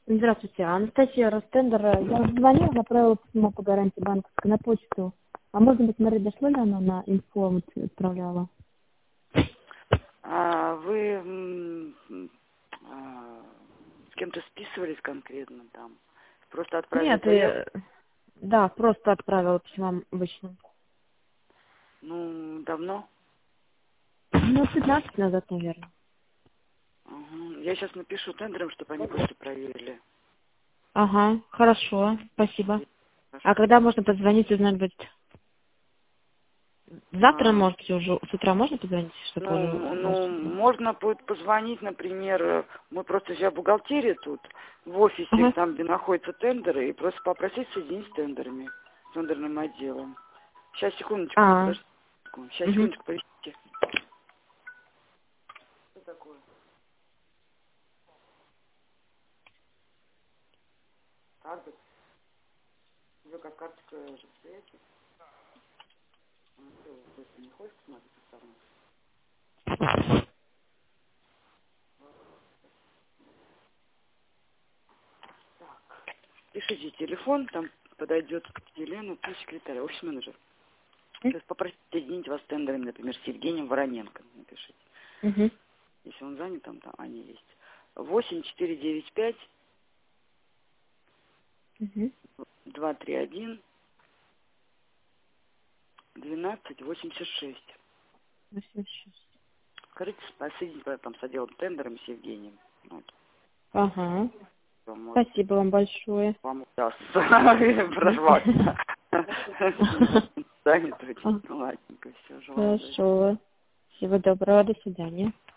Здравствуйте, Анастасия Ростендер. Я звонила, направила письмо по гарантии банковской на почту. А можно посмотреть, дошло ли оно на инфо, вот отправляла? Вы с кем-то списывались конкретно там? Просто отправили Нет, заявку? да, просто отправила письмо обычно. Ну, давно? Ну, 15 назад, наверное. Угу. Я сейчас напишу тендерам, чтобы они просто проверили. Ага, хорошо, спасибо. И А хорошо. когда можно позвонить, узнать будет? Завтра, А, может быть, уже с утра можно позвонить, чтобы уже ну, узнать? можно будет позвонить, например, мы просто сейчас в бухгалтерии тут, в офисе, Ага. там, где находятся тендеры, и просто попросить соединить с тендерами, с тендерным отделом. Сейчас, секундочку, А, подождите. Сейчас, угу. секундочку, подождите. Что такое? Карта? Тебе как карточка же стоит? Ну, что, ты не хочешь посмотреть со мной? Пишите телефон, там подойдет Елена, ты секретарь, офис-менеджер. Сейчас попросите соединить вас с тендерами, например, с Евгением Вороненко, напишите. Угу. Если он занят, там они есть. 8495 Угу. 231 1286. 86. Скажите, соедините там с отделом тендерами с Евгением. Вот. Ага. Может, Спасибо вам большое. вам удастся прорваться. Занят очень. А, Ну, ладненько, все, желаю удачи. хорошо. Всего доброго, до свидания.